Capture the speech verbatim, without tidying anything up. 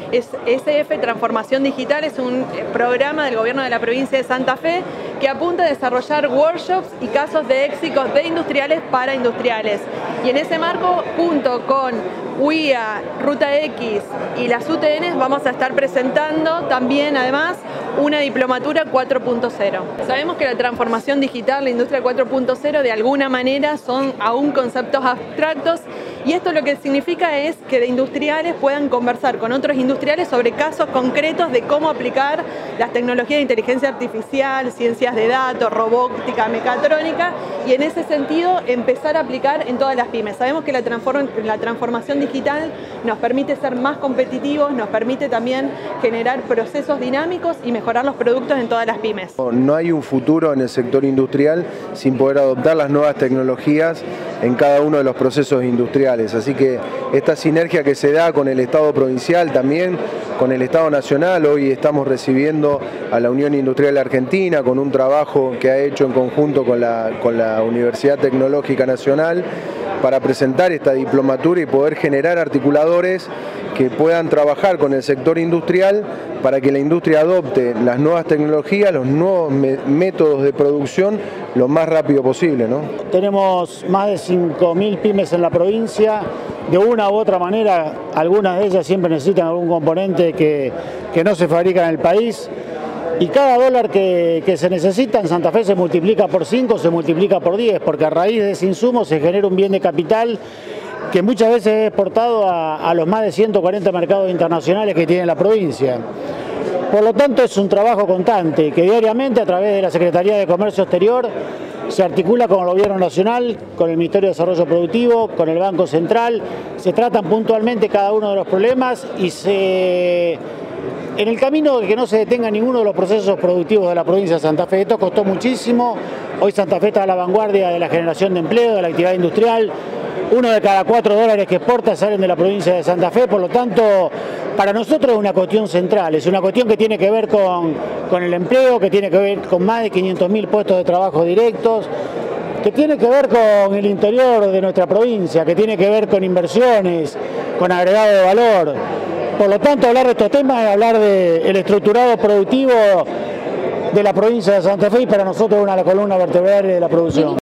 Es, S F Transformación Digital es un programa del gobierno de la provincia de Santa Fe que apunta a desarrollar workshops y casos de éxitos de industriales para industriales. Y en ese marco, junto con U I A, Ruta X y las U T N, vamos a estar presentando también, además, una diplomatura cuatro punto cero. Sabemos que la transformación digital, la industria cuatro punto cero, de alguna manera son aún conceptos abstractos, y esto lo que significa es que de industriales puedan conversar con otros industriales sobre casos concretos de cómo aplicar las tecnologías de inteligencia artificial, ciencias de datos, robótica, mecatrónica, y en ese sentido empezar a aplicar en todas las pymes. Sabemos que la, transform la transformación digital nos permite ser más competitivos, nos permite también generar procesos dinámicos y mejorar los productos en todas las pymes. No hay un futuro en el sector industrial sin poder adoptar las nuevas tecnologías en cada uno de los procesos industriales, así que esta sinergia que se da con el Estado provincial también, con el Estado nacional, hoy estamos recibiendo a la Unión Industrial Argentina con un trabajo que ha hecho en conjunto con la, con la Universidad Tecnológica Nacional para presentar esta diplomatura y poder generar articuladores que puedan trabajar con el sector industrial para que la industria adopte las nuevas tecnologías, los nuevos métodos de producción lo más rápido posible, ¿no? Tenemos más de cinco mil pymes en la provincia. De una u otra manera, algunas de ellas siempre necesitan algún componente que, que no se fabrica en el país. Y cada dólar que, que se necesita en Santa Fe se multiplica por cinco, se multiplica por diez, porque a raíz de ese insumo se genera un bien de capital que muchas veces es exportado a, a los más de ciento cuarenta mercados internacionales que tiene la provincia. Por lo tanto, es un trabajo constante que diariamente a través de la Secretaría de Comercio Exterior se articula con el Gobierno Nacional, con el Ministerio de Desarrollo Productivo, con el Banco Central, se tratan puntualmente cada uno de los problemas y se... en el camino de que no se detenga ninguno de los procesos productivos de la provincia de Santa Fe. Esto costó muchísimo, hoy Santa Fe está a la vanguardia de la generación de empleo, de la actividad industrial. Uno de cada cuatro dólares que exporta salen de la provincia de Santa Fe, por lo tanto, para nosotros es una cuestión central, es una cuestión que tiene que ver con, con el empleo, que tiene que ver con más de quinientos mil puestos de trabajo directos, que tiene que ver con el interior de nuestra provincia, que tiene que ver con inversiones, con agregado de valor. Por lo tanto, hablar de estos temas es hablar del estructurado productivo de la provincia de Santa Fe y para nosotros es una de las columnas vertebrales de la producción.